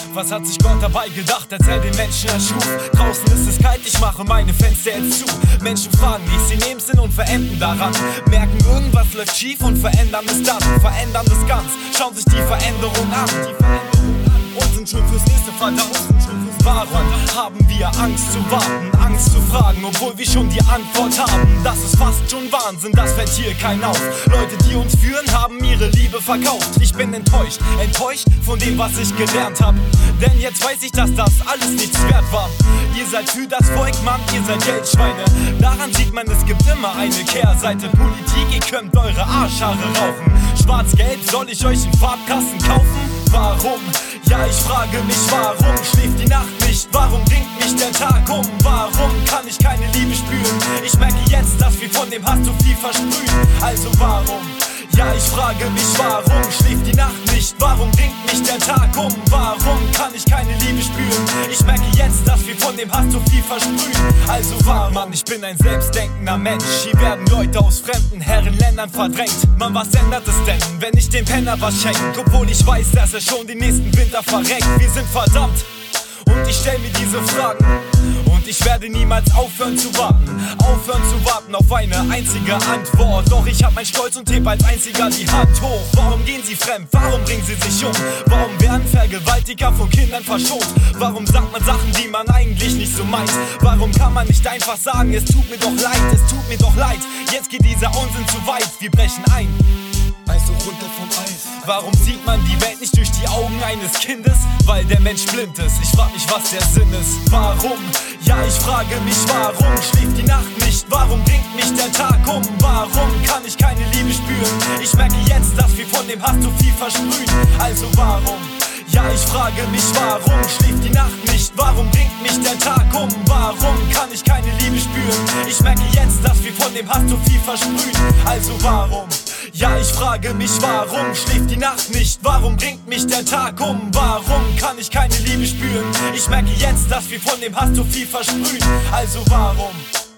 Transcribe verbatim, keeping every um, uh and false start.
Was hat sich Gott dabei gedacht, als er den Menschen erschuf? Draußen ist es kalt, ich mache meine Fenster jetzt zu. Menschen fragen mich, sie nehmen Sinn und verenden daran. Merken, irgendwas läuft schief und verändern es dann. Verändern es ganz, schauen sich die Veränderung an. Und sind schon fürs nächste verdammt. Warum haben wir Angst zu warten, Angst zu fragen, obwohl wir schon die Antwort haben? Das ist fast schon Wahnsinn, das fällt hier kein auf. Leute, die uns führen, haben ihre Liebe verkauft. Ich bin enttäuscht, enttäuscht von dem, was ich gelernt hab. Denn jetzt weiß ich, dass das alles nichts wert war. Ihr seid für das Volk, Mann, ihr seid Geldschweine. Daran sieht man, es gibt immer eine Kehrseite. Politik, ihr könnt eure Arschhaare rauchen. Schwarz-Gelb, soll ich euch einen Farbkasten kaufen? Warum? Ja, ich frage mich, warum schläft die Nacht nicht? Warum bringt mich der Tag um? Warum kann ich keine Liebe spüren? Ich merke jetzt, dass wir von dem Hass zu viel versprühen. Also warum? Ja, ich frage mich, warum schläft die Nacht nicht? Warum bringt mich der Tag um? Warum kann ich keine Liebe spüren? Ich merke jetzt, dass wir von dem Hass zu viel versprühen. Also warum? Mann, ich bin ein selbstdenkender Mensch. Hier werden Leute aus fremden Herrenländern verdrängt. Mann, was ändert es denn, wenn ich dem Penner was schenk? Obwohl ich weiß, dass er schon den nächsten Winter verreckt. Wir sind verdammt und ich stell mir diese Fragen. Und ich werde niemals aufhören zu warten. Aufhören zu warten auf eine einzige Antwort. Doch ich hab mein Stolz und heb als einziger die Hand hoch. Warum gehen sie fremd? Warum bringen sie sich um? Warum werden Vergewaltiger von Kindern verschont? Warum sagt man Sachen, die man eigentlich nicht so meint? Warum kann man nicht einfach sagen, es tut mir doch leid, es tut mir doch leid. Jetzt geht dieser Unsinn zu weit, wir brechen ein. Also runter vom Eis. Warum sieht man die Welt nicht durch die Augen eines Kindes? Weil der Mensch blind ist, ich frag mich, was der Sinn ist. Warum? Ja, ich frage mich, warum schläft die Nacht nicht? Warum bringt mich der Tag um? Warum kann ich keine Liebe spüren? Ich merke jetzt, dass wir von dem Hass zu viel versprühen. Also warum? Ja, ich frage mich, warum schläft die Nacht nicht? Warum bringt mich der Tag um? Warum kann ich keine Liebe spüren? Ich merke jetzt, dass wir von dem Hass zu viel versprühen. Also warum? Ja, ich frage mich, warum schläft die Nacht nicht? Warum bringt mich der Tag um? Warum kann ich keine Liebe spüren? Ich merke jetzt, dass wir von dem Hass zu viel versprühen. Also warum?